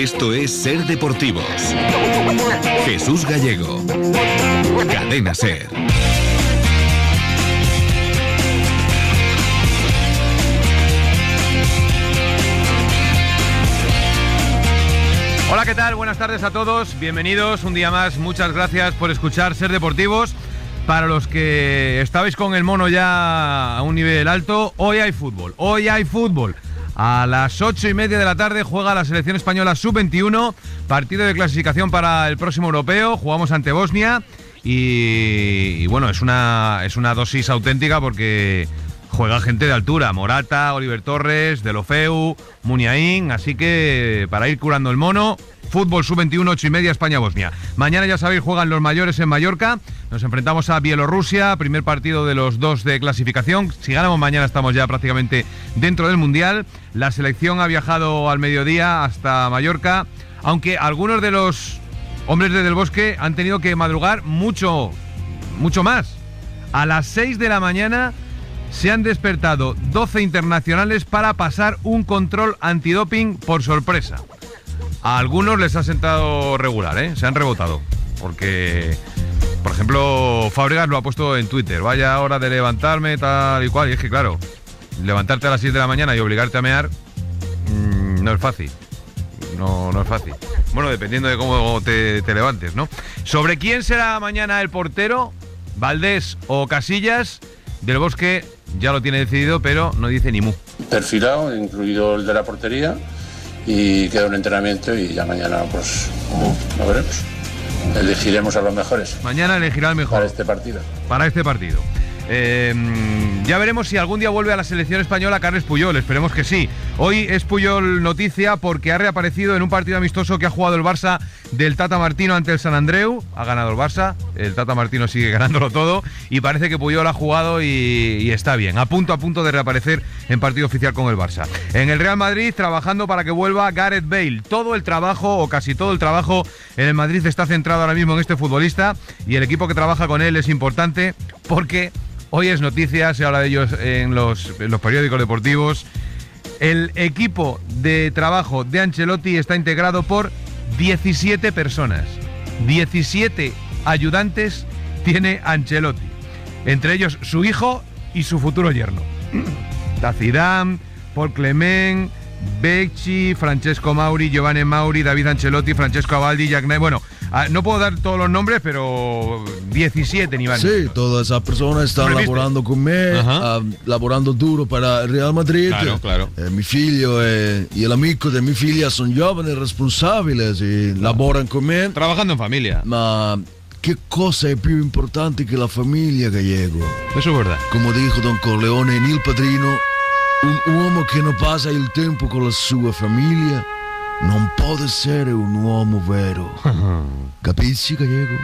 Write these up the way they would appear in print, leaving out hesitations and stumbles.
Esto es Ser Deportivos. Jesús Gallego. Cadena Ser. Hola, ¿qué tal? Buenas tardes a todos. Bienvenidos un día más. Muchas gracias por escuchar Ser Deportivos. Para los que estabais con el mono ya a un nivel alto, hoy hay fútbol. Hoy hay fútbol. A las 8:30 de la tarde juega la selección española sub-21, partido de clasificación para el próximo europeo. Jugamos ante Bosnia y bueno, es una dosis auténtica porque juega gente de altura: Morata, Oliver Torres, Deulofeu, Muniain. Así que para ir curando el mono, fútbol sub-21, 8:30, España-Bosnia. Mañana, ya sabéis, juegan los mayores en Mallorca. Nos enfrentamos a Bielorrusia, primer partido de los dos de clasificación. Si ganamos mañana estamos ya prácticamente dentro del Mundial. La selección ha viajado al mediodía hasta Mallorca, aunque algunos de los hombres de Del Bosque han tenido que madrugar mucho más. A las 6 de la mañana se han despertado 12 internacionales para pasar un control antidoping por sorpresa. A algunos les ha sentado regular, se han rebotado. Porque, por ejemplo, Fábregas lo ha puesto en Twitter: vaya hora de levantarme, tal y cual. Y es que, claro, levantarte a las 6 de la mañana y obligarte a mear no es fácil. No es fácil. Bueno, dependiendo de cómo te levantes, ¿no? Sobre quién será mañana el portero, Valdés o Casillas, Del Bosque ya lo tiene decidido, pero no dice ni mu. Perfilado, incluido el de la portería, y queda un entrenamiento y ya mañana pues lo veremos. Elegiremos a los mejores. Mañana elegirá el mejor. Para este partido. Ya veremos si algún día vuelve a la selección española Carles Puyol, esperemos que sí. Hoy es Puyol noticia porque ha reaparecido en un partido amistoso que ha jugado el Barça del Tata Martino ante el Sant Andreu. Ha ganado el Barça, el Tata Martino sigue ganándolo todo y parece que Puyol ha jugado y está bien, a punto de reaparecer en partido oficial con el Barça. En el Real Madrid, trabajando para que vuelva Gareth Bale. Todo el trabajo, o casi todo el trabajo, en el Madrid está centrado ahora mismo en este futbolista, y el equipo que trabaja con él es importante porque hoy es noticia, se habla de ellos en los periódicos deportivos. El equipo de trabajo de Ancelotti está integrado por 17 personas. 17 ayudantes tiene Ancelotti. Entre ellos su hijo y su futuro yerno. Zidane, Paul Clement, Becci, Francesco Mauri, Giovanni Mauri, David Ancelotti, Francesco Abaldi, Jack Knight. Bueno, no puedo dar todos los nombres, pero 17 ni van. Sí, todas esas personas están laborando con me, laborando duro para il Real Madrid. Claro. Mi figlio e l'amico di mia figlia sono giovani e responsabili e lavorano con me. Trabajando en familia. Ma che cosa è più importante che la famiglia, Gallego? Eso es verdad. Come dijo Don Corleone in Il Padrino, un uomo che non passa il tempo con la sua famiglia non può essere un uomo vero. ¿Capisci, Gallego?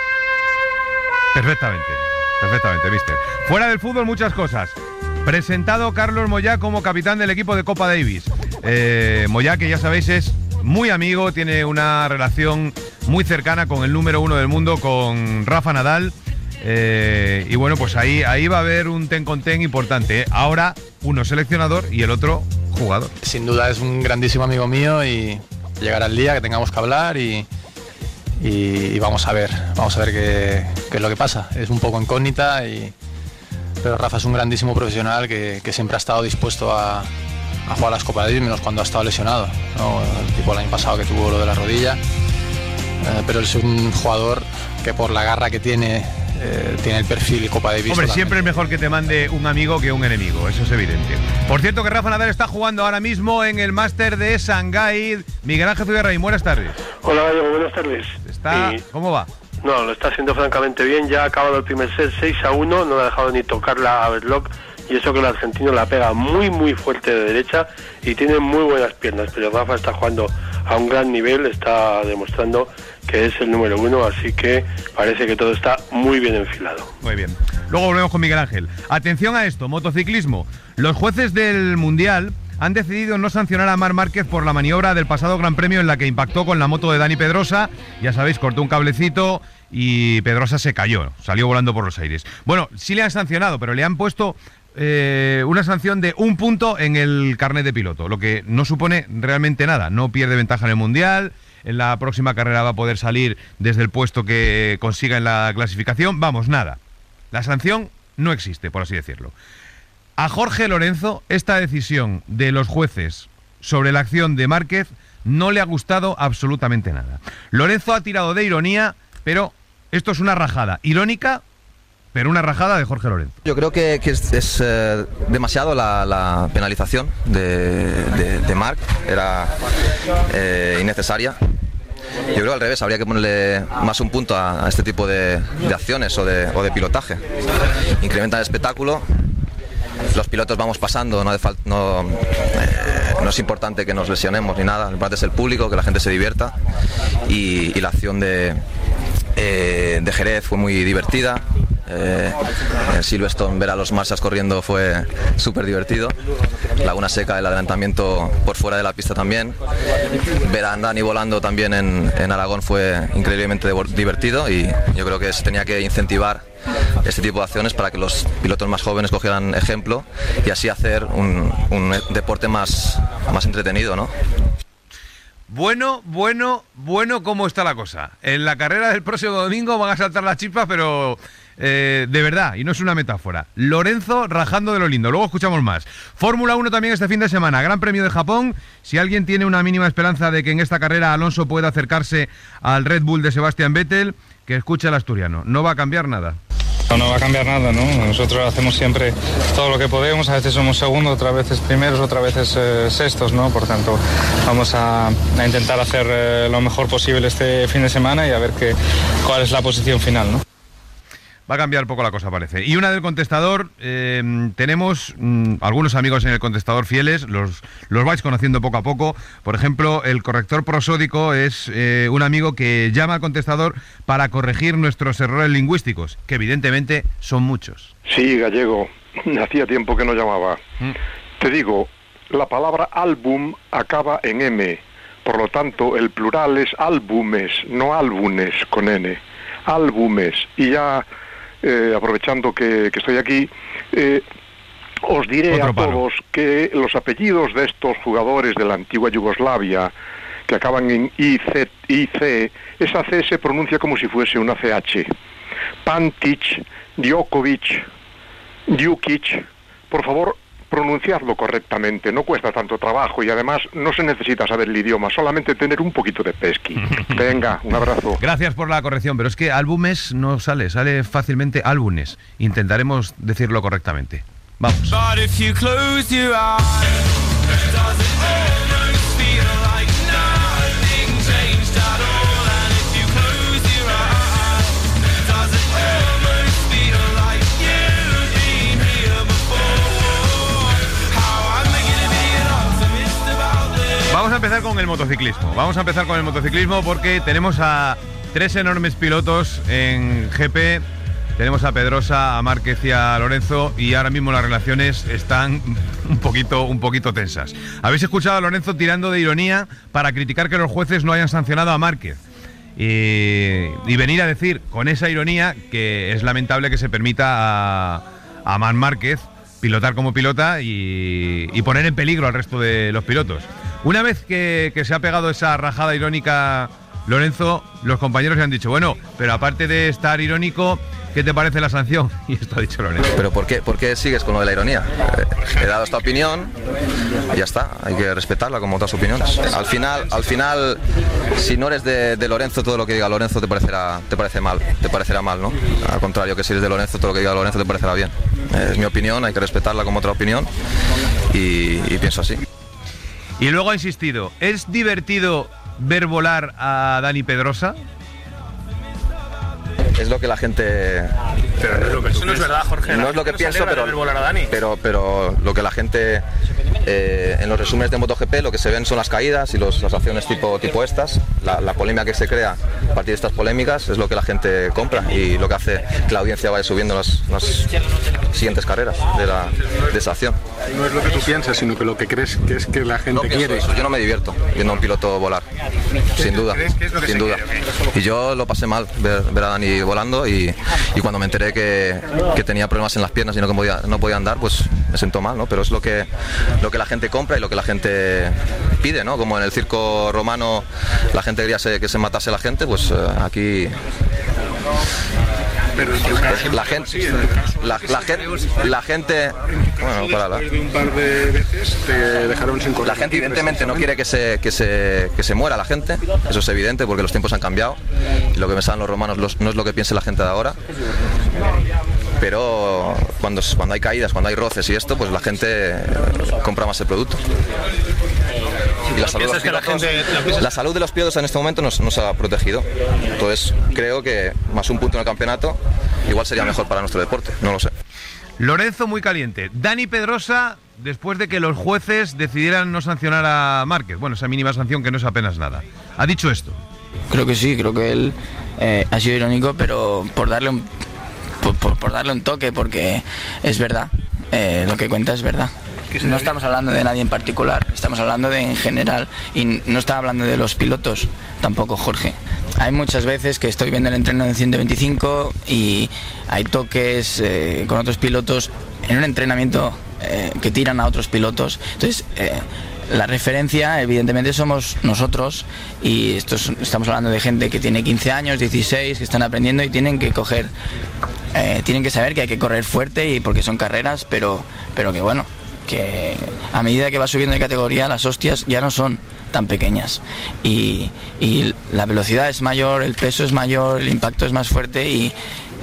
Perfectamente, mister. Fuera del fútbol, muchas cosas. Presentado Carlos Moyá como capitán del equipo de Copa Davis. Moyá, que ya sabéis, es muy amigo, tiene una relación muy cercana con el número 1 del mundo, con Rafa Nadal. Y bueno, pues ahí va a haber un ten con ten importante. Ahora uno seleccionador y el otro jugador. Sin duda es un grandísimo amigo mío y llegará el día que tengamos que hablar y vamos a ver qué es lo que pasa. Es un poco incógnita, pero Rafa es un grandísimo profesional que siempre ha estado dispuesto a jugar las Copas Davis, menos cuando ha estado lesionado, ¿no? Tipo el año pasado que tuvo lo de la rodilla, pero él es un jugador que por la garra que tiene el perfil Copa Davis. Hombre, siempre es mejor que te mande un amigo que un enemigo, eso es evidente. Por cierto, que Rafa Nadal está jugando ahora mismo en el Máster de Shanghái. Miguel Ángel Zubiarraín, buenas tardes. Hola, Gallego, buenas tardes. ¿Cómo va? No, lo está haciendo francamente bien. Ya ha acabado el primer set 6-1, no le ha dejado ni tocarla a Berloc, y eso que el argentino la pega muy fuerte de derecha y tiene muy buenas piernas, pero Rafa está jugando a un gran nivel, está demostrando que es el número 1, así que parece que todo está muy bien enfilado. Muy bien. Luego volvemos con Miguel Ángel. Atención a esto, motociclismo. Los jueces del Mundial han decidido no sancionar a Marc Márquez por la maniobra del pasado Gran Premio en la que impactó con la moto de Dani Pedrosa. Ya sabéis, cortó un cablecito y Pedrosa se cayó, salió volando por los aires. Bueno, sí le han sancionado, pero le han puesto una sanción de 1 punto en el carnet de piloto, lo que no supone realmente nada. No pierde ventaja en el Mundial, en la próxima carrera va a poder salir desde el puesto que consiga en la clasificación. Vamos, nada. La sanción no existe, por así decirlo. A Jorge Lorenzo, esta decisión de los jueces sobre la acción de Márquez no le ha gustado absolutamente nada. Lorenzo ha tirado de ironía, pero esto es una rajada irónica, pero una rajada de Jorge Lorenzo. Yo creo que es demasiado la penalización de Marc, era innecesaria. Yo creo al revés, habría que ponerle más un punto a este tipo de acciones o de pilotaje. Incrementa el espectáculo, los pilotos vamos pasando, no es importante que nos lesionemos ni nada, lo importante es el público, que la gente se divierta, y la acción de Jerez fue muy divertida. En Silverstone ver a los Marshalls corriendo fue súper divertido. Laguna Seca, el adelantamiento por fuera de la pista también. Ver a Dani volando también en Aragón fue increíblemente divertido, y yo creo que se tenía que incentivar este tipo de acciones para que los pilotos más jóvenes cogieran ejemplo y así hacer un deporte más entretenido, ¿no? Bueno, ¿cómo está la cosa? En la carrera del próximo domingo van a saltar las chispas, pero de verdad, y no es una metáfora. Lorenzo rajando de lo lindo. Luego escuchamos más. Fórmula 1 también este fin de semana. Gran Premio de Japón. Si alguien tiene una mínima esperanza de que en esta carrera Alonso pueda acercarse al Red Bull de Sebastian Vettel, que escuche al asturiano. No va a cambiar nada. No va a cambiar nada, ¿no? Nosotros hacemos siempre todo lo que podemos, a veces somos segundos, otras veces primeros, otras veces sextos, ¿no? Por tanto, vamos a intentar hacer lo mejor posible este fin de semana y a ver cuál es la posición final, ¿no? Va a cambiar poco la cosa, parece. Y una del contestador, tenemos algunos amigos en el contestador fieles, los vais conociendo poco a poco. Por ejemplo, el corrector prosódico es un amigo que llama al contestador para corregir nuestros errores lingüísticos, que evidentemente son muchos. Sí, Gallego, hacía tiempo que no llamaba. Te digo, la palabra álbum acaba en M, por lo tanto el plural es álbumes, no álbumes con N, álbumes. Y ya... aprovechando que estoy aquí, os diré a todos que los apellidos de estos jugadores de la antigua Yugoslavia que acaban en IC, esa C se pronuncia como si fuese una CH. Pantic, Djokovic, Djukic, por favor, pronunciarlo correctamente, no cuesta tanto trabajo y además no se necesita saber el idioma, solamente tener un poquito de pesqui. Venga, un abrazo. Gracias por la corrección, pero es que álbumes no sale fácilmente álbumes. Intentaremos decirlo correctamente. Vamos. Vamos a empezar con el motociclismo. Porque tenemos a 3 enormes pilotos en GP. Tenemos a Pedrosa, a Márquez y a Lorenzo, y ahora mismo las relaciones están un poquito tensas. Habéis escuchado a Lorenzo tirando de ironía para criticar que los jueces no hayan sancionado a Márquez. Y venir a decir con esa ironía que es lamentable que se permita a Marc Márquez pilotar como pilota y poner en peligro al resto de los pilotos. Una vez que se ha pegado esa rajada irónica Lorenzo, los compañeros le han dicho, bueno, pero aparte de estar irónico, ¿qué te parece la sanción? Y esto ha dicho Lorenzo. ¿Pero por qué sigues con lo de la ironía? He dado esta opinión y ya está, hay que respetarla como otras opiniones. Al final, si no eres de Lorenzo, todo lo que diga Lorenzo te parecerá mal, ¿no? Al contrario, que si eres de Lorenzo, todo lo que diga Lorenzo te parecerá bien. Es mi opinión, hay que respetarla como otra opinión y pienso así. Y luego ha insistido, ¿es divertido ver volar a Dani Pedrosa? Es lo que la gente... Pero eso no es verdad, Jorge. No es lo que pienso, pero lo que la gente... en los resúmenes de MotoGP lo que se ven son las caídas y las acciones tipo estas. La polémica que se crea a partir de estas polémicas es lo que la gente compra y lo que hace que la audiencia vaya subiendo las siguientes carreras de esa acción. No es lo que tú piensas, sino que lo que crees que es que la gente quiere. Eso. Yo no me divierto viendo a un piloto volar, sin duda. Y yo lo pasé mal ver a Dani volando y cuando me enteré escuché que tenía problemas en las piernas y no podía andar, pues me sentó mal, ¿no? Pero es lo que la gente compra y lo que la gente pide, ¿no? Como en el circo romano la gente quería que se matase a la gente, pues aquí... Pero en tu caso, la gente bueno, para hablar. Después de un par de veces te dejaron sin correr. La gente evidentemente no quiere que se muera la gente, eso es evidente porque los tiempos han cambiado y lo que pensaban los romanos no es lo que piense la gente de ahora. Pero cuando hay caídas, cuando hay roces y esto, pues la gente compra más el producto. Y la salud de los pilotos en este momento nos ha protegido. Entonces creo que más un punto en el campeonato igual sería mejor para nuestro deporte, no lo sé. Lorenzo muy caliente. Dani Pedrosa, después de que los jueces decidieran no sancionar a Márquez, bueno, esa mínima sanción que no es apenas nada, ha dicho esto. Creo que sí, creo que él ha sido irónico, pero por darle un toque, porque es verdad, lo que cuenta es verdad. No estamos hablando de nadie en particular, estamos hablando de en general, y no estaba hablando de los pilotos tampoco, Jorge. Hay muchas veces que estoy viendo el entreno en 125 y hay toques con otros pilotos en un entrenamiento que tiran a otros pilotos. Entonces la referencia evidentemente somos nosotros, y estamos hablando de gente que tiene 15 años, 16, que están aprendiendo y tienen que tienen que saber que hay que correr fuerte, y porque son carreras, pero que bueno, que a medida que va subiendo de categoría las hostias ya no son tan pequeñas y la velocidad es mayor, el peso es mayor, el impacto es más fuerte y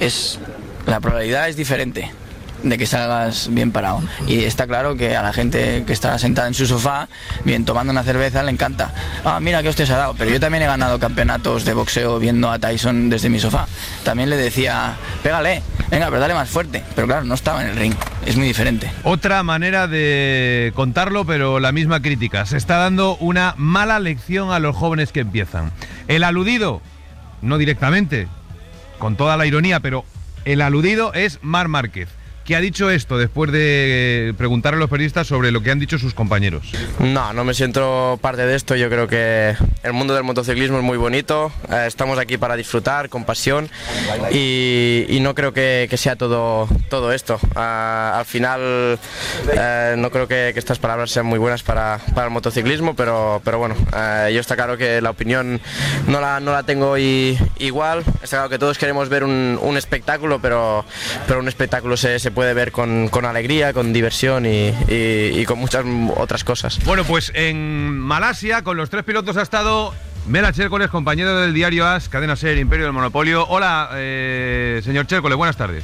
la probabilidad es diferente de que salgas bien parado. Y está claro que a la gente que está sentada en su sofá, bien tomando una cerveza, le encanta. Ah, mira qué hostia se ha dado. Pero yo también he ganado campeonatos de boxeo viendo a Tyson desde mi sofá. También le decía, pégale, venga, pero dale más fuerte. Pero claro, no estaba en el ring. Es muy diferente. Otra manera de contarlo, pero la misma crítica. Se está dando una mala lección a los jóvenes que empiezan. El aludido, no directamente, con toda la ironía, pero el aludido es Marc Márquez, que ha dicho esto después de preguntar a los periodistas sobre lo que han dicho sus compañeros. No me siento parte de esto. Yo creo que el mundo del motociclismo es muy bonito, estamos aquí para disfrutar con pasión y no creo que sea todo esto. Al final no creo que estas palabras sean muy buenas para el motociclismo, pero bueno, yo está claro que la opinión no la tengo igual. Está claro que todos queremos ver un espectáculo, pero un espectáculo se puede ver con alegría, con diversión y con muchas otras cosas. Bueno, pues en Malasia con los tres pilotos ha estado Mela Chércoles, compañero del diario AS, Cadena SER, Imperio del Monopolio. Hola, señor Chércoles, buenas tardes.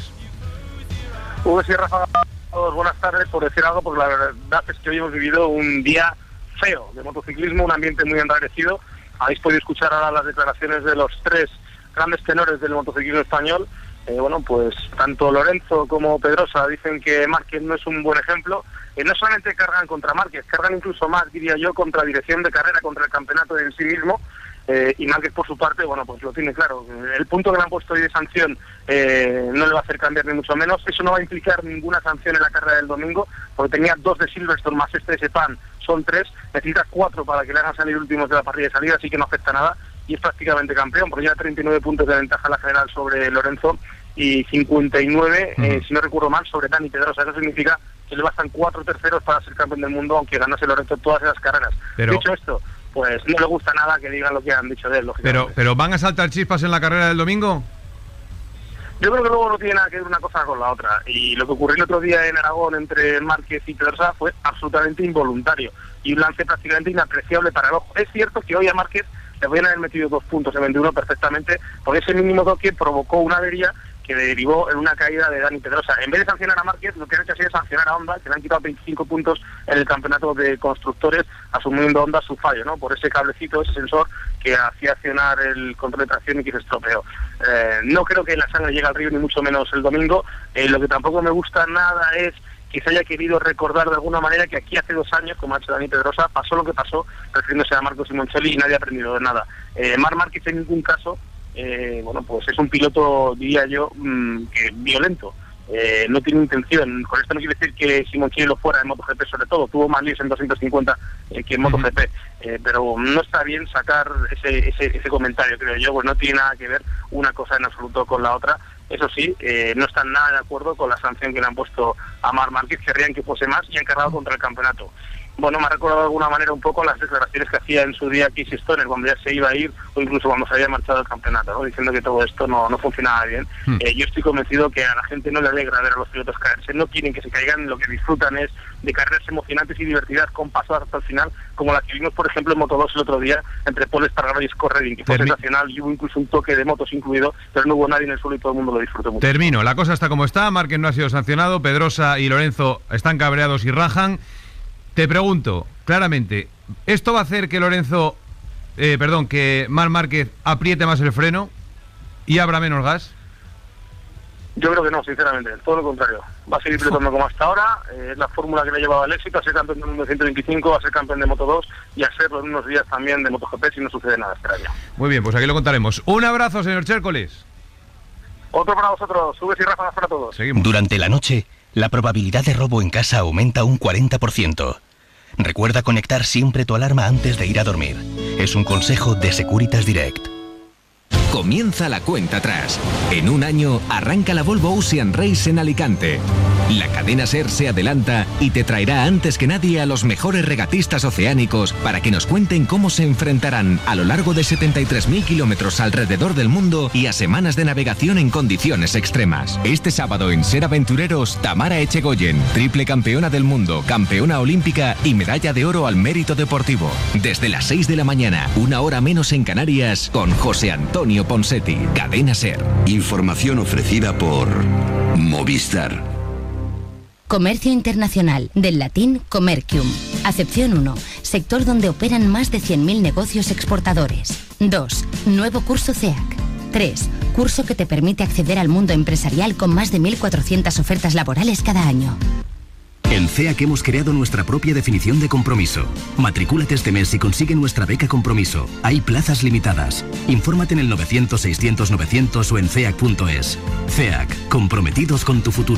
Sí, Rafa, buenas tardes. Por decir algo, porque la verdad es que hoy hemos vivido un día feo de motociclismo, un ambiente muy enrarecido. Habéis podido escuchar ahora las declaraciones de los tres grandes tenores del motociclismo español. Bueno, pues tanto Lorenzo como Pedrosa dicen que Márquez no es un buen ejemplo. No solamente cargan contra Márquez, cargan incluso más, diría yo, contra la dirección de carrera, contra el campeonato en sí mismo. Y Márquez, por su parte, bueno, pues lo tiene claro. El punto que le han puesto hoy de sanción no le va a hacer cambiar ni mucho menos. Eso no va a implicar ninguna sanción en la carrera del domingo, porque tenía 2 de Silverstone más este de Sepang, son 3. Necesita 4 para que le hagan salir últimos de la parrilla de salida, así que no afecta nada. Y es prácticamente campeón, porque lleva 39 puntos de ventaja en la general sobre Lorenzo y 59, si no recuerdo mal, sobre Dani Pedrosa. Eso significa que le bastan 4 terceros para ser campeón del mundo, aunque ganase Lorenzo todas esas carreras. Pero, dicho esto, pues no le gusta nada que digan lo que han dicho de él, lógicamente. Pero ¿van a saltar chispas en la carrera del domingo? Yo creo que luego no tiene nada que ver una cosa con la otra. Y lo que ocurrió el otro día en Aragón entre Márquez y Pedrosa fue absolutamente involuntario y un lance prácticamente inapreciable para el ojo. Es cierto que hoy a Márquez le podían haber metido 2 puntos en 21 perfectamente, porque ese mínimo toque provocó una avería que derivó en una caída de Dani Pedrosa. En vez de sancionar a Márquez, lo que han hecho ha sido sancionar a Honda, que le han quitado 25 puntos en el campeonato de constructores, asumiendo Honda su fallo, ¿no? Por ese cablecito, ese sensor que hacía accionar el control de tracción y que se estropeó. No creo que la sangre llegue al río, ni mucho menos el domingo. Lo que tampoco me gusta nada es que se haya querido recordar de alguna manera que aquí hace 2 años, como ha hecho Dani Pedrosa, pasó lo que pasó, refiriéndose a Marco Simoncelli, y nadie ha aprendido de nada. Marc Márquez en ningún caso, bueno, pues es un piloto, diría yo, que violento. No tiene intención. Con esto no quiere decir que Simoncelli lo fuera en MotoGP, sobre todo. Tuvo más líos en 250 que en MotoGP. Pero no está bien sacar ese comentario, creo yo, pues no tiene nada que ver una cosa en absoluto con la otra. Eso sí, no están nada de acuerdo con la sanción que le han puesto a Marc Márquez, querrían que fuese más y han cargado contra el campeonato. Bueno, me ha recordado de alguna manera un poco las declaraciones que hacía en su día Casey Stoner cuando ya se iba a ir o incluso cuando se había marchado del campeonato, ¿no? Diciendo que todo esto no funcionaba bien. Yo estoy convencido que a la gente no le alegra ver a los pilotos caerse, no quieren que se caigan, lo que disfrutan es de carreras emocionantes y divertidas con pasadas hasta el final, como la que vimos por ejemplo en Moto2 el otro día entre Paul Espargaró y Scott Redding, que fue sensacional y hubo incluso un toque de motos incluido, pero no hubo nadie en el suelo y todo el mundo lo disfrutó mucho. Termino, la cosa está como está, Márquez no ha sido sancionado, Pedrosa y Lorenzo están cabreados y rajan. Te pregunto, claramente, ¿esto va a hacer que que Marc Márquez apriete más el freno y abra menos gas? Yo creo que no, sinceramente, todo lo contrario. Va a seguir pilotando como hasta ahora, es la fórmula que le ha llevado al éxito, a ser campeón del mundo de 125, a ser campeón de Moto2 y a serlo en unos días también de MotoGP si no sucede nada este año. Muy bien, pues aquí lo contaremos. Un abrazo, señor Chércoles. Otro para vosotros, subes y ráfagas para todos. Seguimos. Durante la noche, la probabilidad de robo en casa aumenta un 40%. Recuerda conectar siempre tu alarma antes de ir a dormir. Es un consejo de Securitas Direct. Comienza la cuenta atrás. En un año arranca la Volvo Ocean Race en Alicante. La cadena SER se adelanta y te traerá antes que nadie a los mejores regatistas oceánicos para que nos cuenten cómo se enfrentarán a lo largo de 73.000 kilómetros alrededor del mundo y a semanas de navegación en condiciones extremas. Este sábado en SER Aventureros, Tamara Echegoyen, triple campeona del mundo, campeona olímpica y medalla de oro al mérito deportivo. Desde las 6 de la mañana, 1 hora menos en Canarias, con José Antonio Ponsetti, Cadena SER. Información ofrecida por Movistar. Comercio internacional, del latín comercium. Acepción 1. Sector donde operan más de 100.000 negocios exportadores. 2. Nuevo curso CEAC. 3. Curso que te permite acceder al mundo empresarial con más de 1.400 ofertas laborales cada año. En CEAC hemos creado nuestra propia definición de compromiso. Matricúlate este mes y consigue nuestra beca compromiso. Hay plazas limitadas. Infórmate en el 900-600-900 o en CEAC.es. CEAC, comprometidos con tu futuro.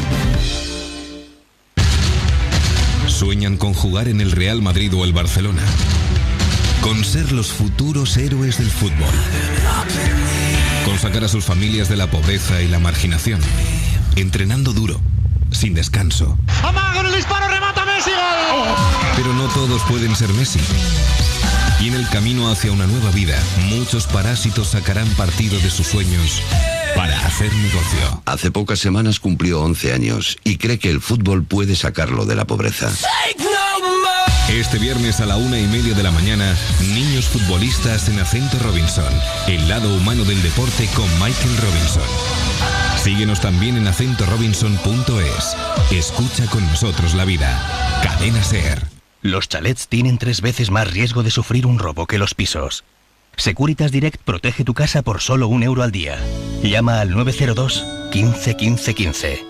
Sueñan con jugar en el Real Madrid o el Barcelona, con ser los futuros héroes del fútbol, con sacar a sus familias de la pobreza y la marginación, entrenando duro, sin descanso. ¡Amago en el disparo, remata Messi! ¡Gol! Pero no todos pueden ser Messi. Y en el camino hacia una nueva vida, muchos parásitos sacarán partido de sus sueños para hacer negocio. Hace pocas semanas cumplió 11 años y cree que el fútbol puede sacarlo de la pobreza. Este viernes a la 1:30 de la mañana, niños futbolistas en Acento Robinson, el lado humano del deporte con Michael Robinson. Síguenos también en acentorobinson.es. Escucha con nosotros la vida. Cadena SER. Los chalets tienen 3 veces más riesgo de sufrir un robo que los pisos. Securitas Direct protege tu casa por solo €1 al día. Llama al 902 15 15 15.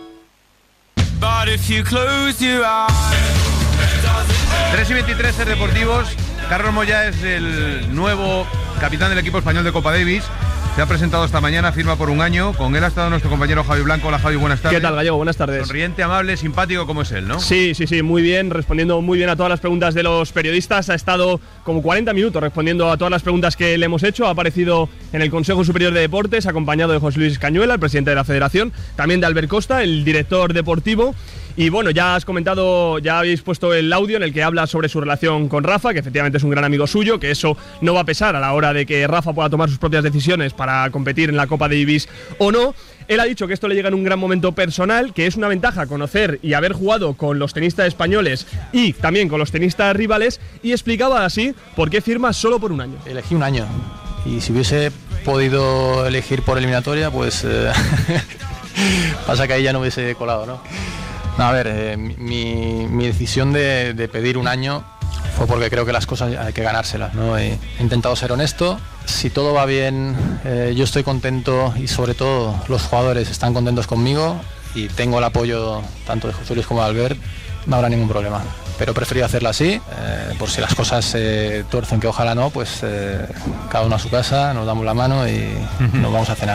3:23 SER Deportivos. Carlos Moyá es el nuevo capitán del equipo español de Copa Davis. Se ha presentado esta mañana, firma por un año. Con él ha estado nuestro compañero Javi Blanco. Hola Javi, buenas tardes. ¿Qué tal, Gallego? Buenas tardes. Sonriente, amable, simpático como es él, ¿no? Sí, muy bien, respondiendo muy bien a todas las preguntas de los periodistas. Ha estado como 40 minutos respondiendo a todas las preguntas que le hemos hecho. Ha aparecido en el Consejo Superior de Deportes, acompañado de José Luis Cañuela, el presidente de la Federación, también de Albert Costa, el director deportivo. Y bueno, ya has comentado, ya habéis puesto el audio en el que habla sobre su relación con Rafa, que efectivamente es un gran amigo suyo, que eso no va a pesar a la hora de que Rafa pueda tomar sus propias decisiones para competir en la Copa Davis o no. Él ha dicho que esto le llega en un gran momento personal, que es una ventaja conocer y haber jugado con los tenistas españoles y también con los tenistas rivales, y explicaba así por qué firma solo por un año. Elegí un año, y si hubiese podido elegir por eliminatoria, pues pasa que ahí ya no hubiese colado, ¿no? No, a ver, mi decisión de pedir un año fue porque creo que las cosas hay que ganárselas, ¿no? He intentado ser honesto. Si todo va bien, yo estoy contento y sobre todo los jugadores están contentos conmigo y tengo el apoyo tanto de José Luis como de Albert, no habrá ningún problema. Pero preferí hacerlo así, por si las cosas se tuercen, que ojalá no, pues cada uno a su casa, nos damos la mano y nos vamos a cenar.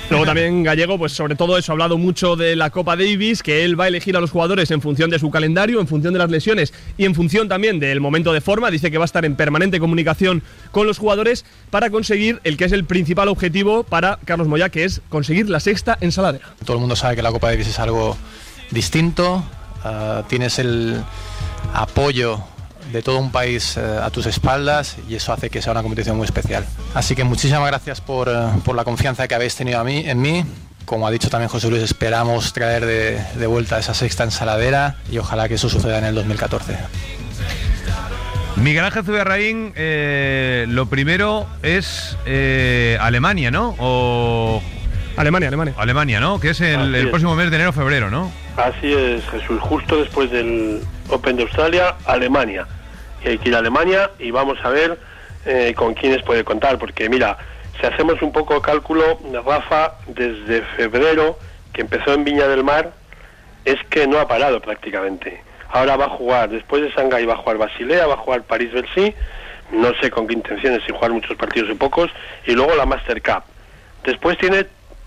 Luego también Gallego, pues sobre todo eso, ha hablado mucho de la Copa Davis, que él va a elegir a los jugadores en función de su calendario, en función de las lesiones y en función también del momento de forma. Dice que va a estar en permanente comunicación con los jugadores para conseguir el que es el principal objetivo para Carlos Moyá, que es conseguir la 6ª en Saladera. Todo el mundo sabe que la Copa Davis es algo distinto, tienes el apoyo de todo un país a tus espaldas y eso hace que sea una competición muy especial. Así que muchísimas gracias por la confianza que habéis tenido en mí. Como ha dicho también José Luis, esperamos traer de vuelta esa 6ª en Saladera y ojalá que eso suceda en el 2014. Miguel Ángel Zubiarraín, lo primero es Alemania, ¿no? Alemania, ¿no? Que es el próximo mes de enero-febrero, ¿no? Así es, Jesús. Justo después del Open de Australia, Alemania. Y hay que ir a Alemania y vamos a ver con quiénes puede contar. Porque mira, si hacemos un poco de cálculo, Rafa, desde febrero, que empezó en Viña del Mar, es que no ha parado prácticamente. Ahora va a jugar, después de Shanghái va a jugar Basilea, va a jugar París-Bercy, no sé con qué intenciones, si jugar muchos partidos o pocos, y luego la Master Cup. Después tiene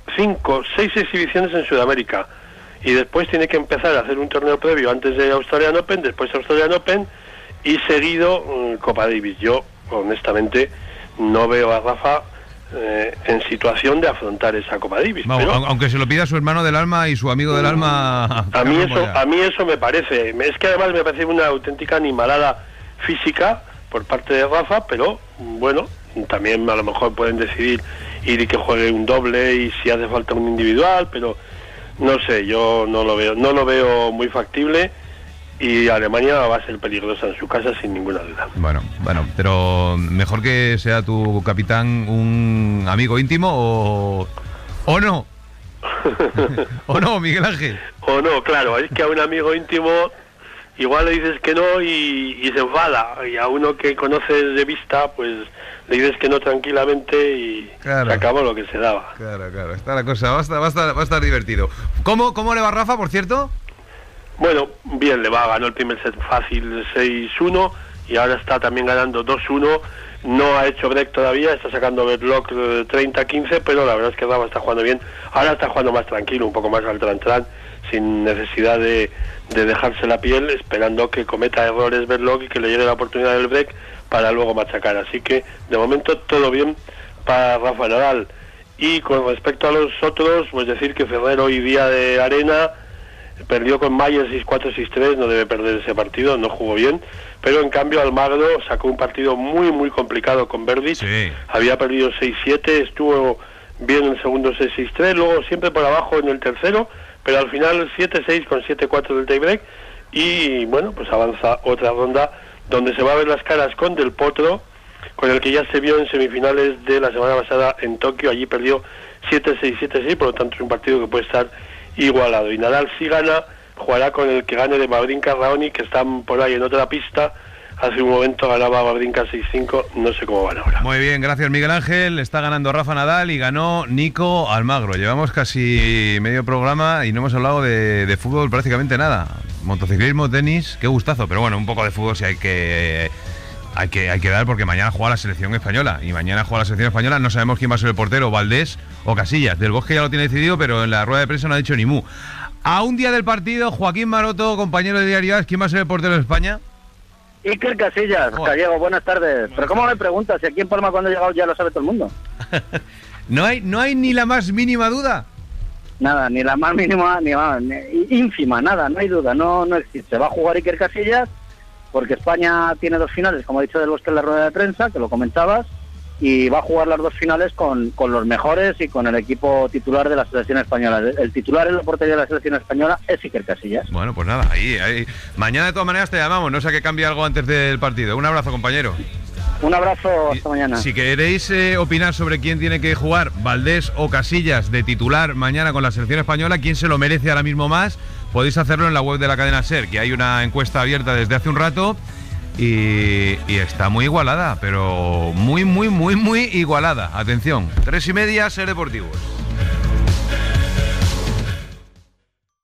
6 exhibiciones en Sudamérica, y después tiene que empezar a hacer un torneo previo antes de Australian Open, después Australian Open, y seguido Copa Davis. Yo, honestamente, no veo a Rafa en situación de afrontar esa Copa Davis. Vamos, pero, aunque se lo pida su hermano del alma y su amigo del alma. A mí eso me parece. Es que además me parece una auténtica animalada física por parte de Rafa, pero bueno, también a lo mejor pueden decidir ir y que juegue un doble y si hace falta un individual, pero no sé, yo no lo veo muy factible. Y Alemania va a ser peligrosa en su casa sin ninguna duda. Bueno, pero mejor que sea tu capitán un amigo íntimo o no. ¿O no, Miguel Ángel? O no, claro, es que a un amigo íntimo igual le dices que no y se enfada. Y a uno que conoces de vista, pues le dices que no tranquilamente y claro, se acabó lo que se daba. Claro, está la cosa, va a estar divertido. ¿Cómo le va Rafa, por cierto? Bueno, bien, ganó el primer set fácil 6-1 y ahora está también ganando 2-1. No ha hecho break todavía, está sacando break 30-15, pero la verdad es que Rafa está jugando bien. Ahora está jugando más tranquilo, un poco más al tran-tran, sin necesidad de dejarse la piel, esperando que cometa errores Berloc y que le llegue la oportunidad del break para luego machacar. Así que, de momento, todo bien para Rafa Nadal. Y con respecto a los otros, pues decir que Ferrero y Día de Arena perdió con Mayer 6-4, 6-3, no debe perder ese partido, no jugó bien, pero en cambio Almagro sacó un partido muy muy complicado con Berdych, sí. Había perdido 6-7, estuvo bien en el segundo 6-6-3, luego siempre por abajo en el tercero, pero al final 7-6 con 7-4 del tiebreak, y bueno, pues avanza otra ronda donde se va a ver las caras con Del Potro, con el que ya se vio en semifinales de la semana pasada en Tokio, allí perdió 7-6, 7-6, por lo tanto es un partido que puede estar igualado. Y Nadal, si gana, jugará con el que gane de Wawrinka Raonic, que están por ahí en otra pista. Hace un momento ganaba Wawrinka 6-5, no sé cómo van ahora. Muy bien, gracias Miguel Ángel. Está ganando Rafa Nadal y ganó Nico Almagro. Llevamos casi medio programa y no hemos hablado de fútbol prácticamente nada. Motociclismo, tenis, qué gustazo. Pero bueno, un poco de fútbol sí hay que dar, porque mañana juega la selección española. Y mañana juega la selección española, no sabemos quién va a ser el portero, Valdés o Casillas. Del Bosque ya lo tiene decidido, pero en la rueda de prensa no ha dicho ni mu. A un día del partido, Joaquín Maroto, compañero de Diario AS, ¿quién va a ser el portero de España? Iker Casillas, Gallego, buenas tardes. Pero ¿cómo me preguntas? Si aquí en Palma cuando he llegado ya lo sabe todo el mundo. ¿No hay ni la más mínima duda? Nada, ni la más mínima, ni ínfima, nada, no hay duda, no existe. Va a jugar Iker Casillas, porque España tiene 2 finales, como ha dicho Del Bosque en la rueda de prensa, que lo comentabas, y va a jugar las 2 finales con los mejores y con el equipo titular de la selección española. El titular en la portería de la selección española es Iker Casillas. Bueno, pues nada, ahí. Mañana de todas maneras te llamamos, no sé que cambie algo antes del partido. Un abrazo, compañero. Un abrazo, hasta mañana. Si queréis opinar sobre quién tiene que jugar, Valdés o Casillas, de titular mañana con la selección española, quién se lo merece ahora mismo más, podéis hacerlo en la web de la cadena SER, que hay una encuesta abierta desde hace un rato y está muy igualada, pero muy igualada. Atención, 3:30, SER Deportivos.